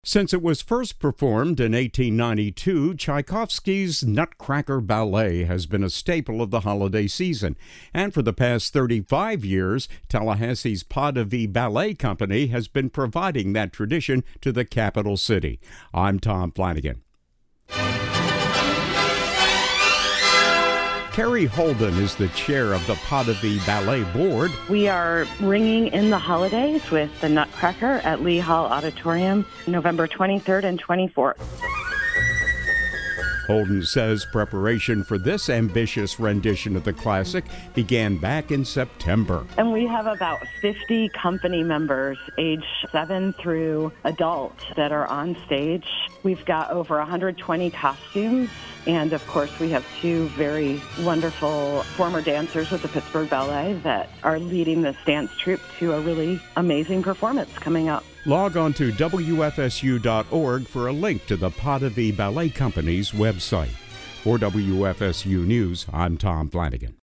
Since it was first performed in 1892, Tchaikovsky's Nutcracker Ballet has been a staple of the holiday season. And for the past 35 years, Tallahassee's Pas de Vie Ballet Company has been providing that tradition to the capital city. I'm Tom Flanagan. Carrie Holden is the chair of the Pas de Vie Ballet Board. We are ringing in the holidays with the Nutcracker at Lee Hall Auditorium, November 23rd and 24th. Holden says preparation for this ambitious rendition of the classic began back in September. And we have about 50 company members, age 7 through adult, that are on stage. We've got over 120 costumes. And of course, we have 2 very wonderful former dancers with the Pittsburgh Ballet that are leading this dance troupe to a really amazing performance coming up. Log on to WFSU.org for a link to the Pas de Vie Ballet Company's website. For WFSU News, I'm Tom Flanagan.